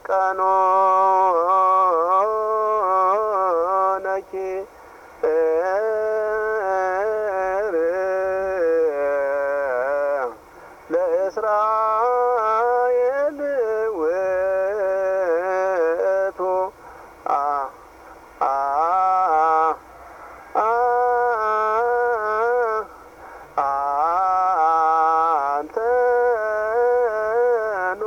ቀኖነኪ ለእስራኤል ውእቱ አንተኑ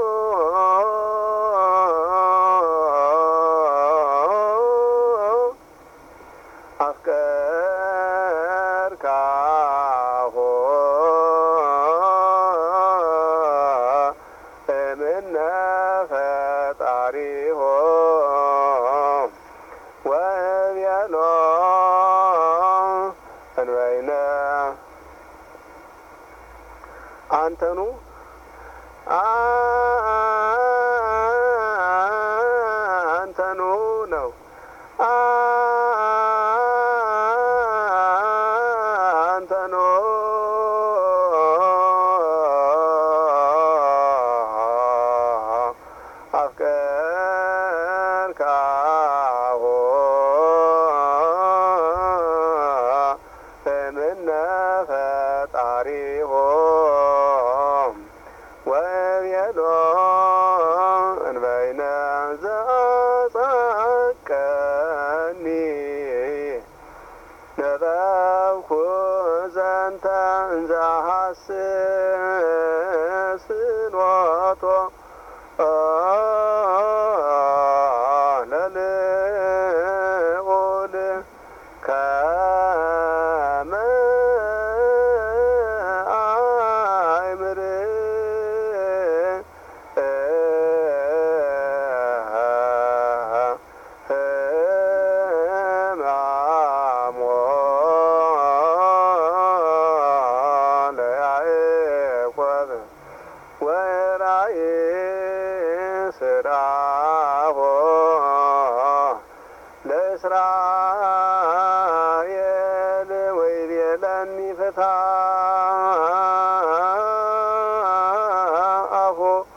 አፍቀርካሆ እምነ ፈጣሪሆ ወቤሎ እንበይነ አንተኑ አንተኑ ነው አንተኑ አፍቀርካሆ እምነ ፈጣሪሆ ወቤሎ እንበይነ ዘአጸቀኒ ነበብኩ ዘንተ እንዘ አሐስስ ኖቶ ለልዑል ከመ አእምር ሕማሞ ለያዕቆብ ወራእየ ሥራሆ ለእስራኤል ወይቤለኒ ፍትሐሁ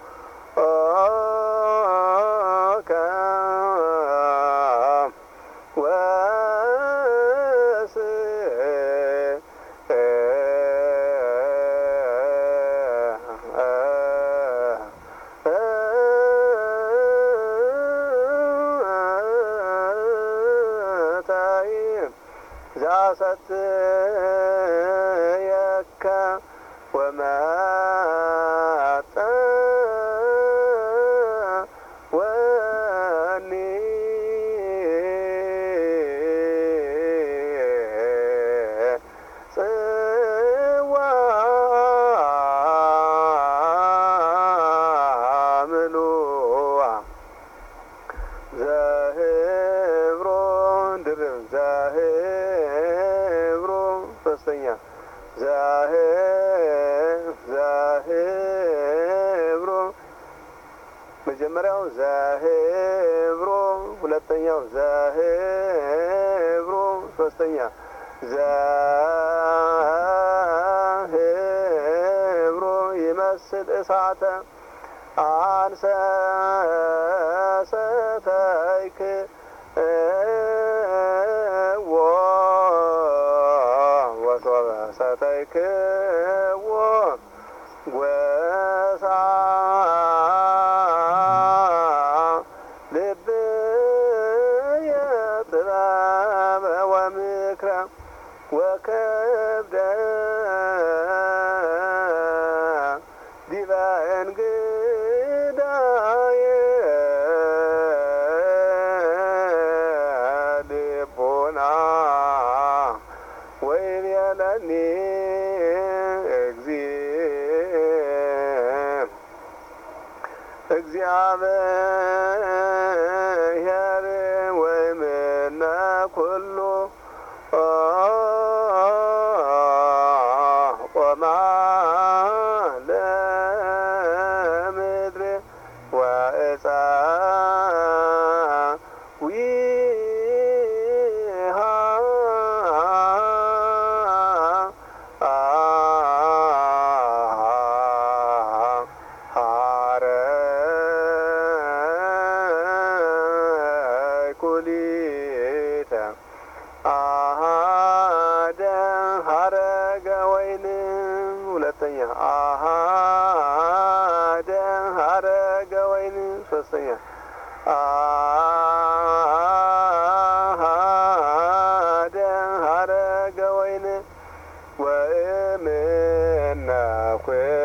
ዘአሰትየከ ወመጠወኒ ጽዋ ምሉአ ዘህብሮ ድርብ ዘህብሮ ሶስተኛ ዘህብሮ መጀመሪያው ዘህብሮ ሁለተኛው ዘህብሮ ሶስተኛ ዘህብሮ ይመስል እሳተ አንሰ ሰተይክ ወሶበ ሰተይክዎ ጐሳ ልብየ ጥበበ ወምክረ ወከብደ ዲበ እንግዳየ ልቡና ወይቤለኒ እግዚአብሔር ወእምነ ኩሉ ቆማ ለምድር ወዕፀ ዊሃ ሐረር ሁለተኛ አሃደ ሀረገ ወይን ሶስተኛ አሃደ ሀረገ ወይን ወእምነ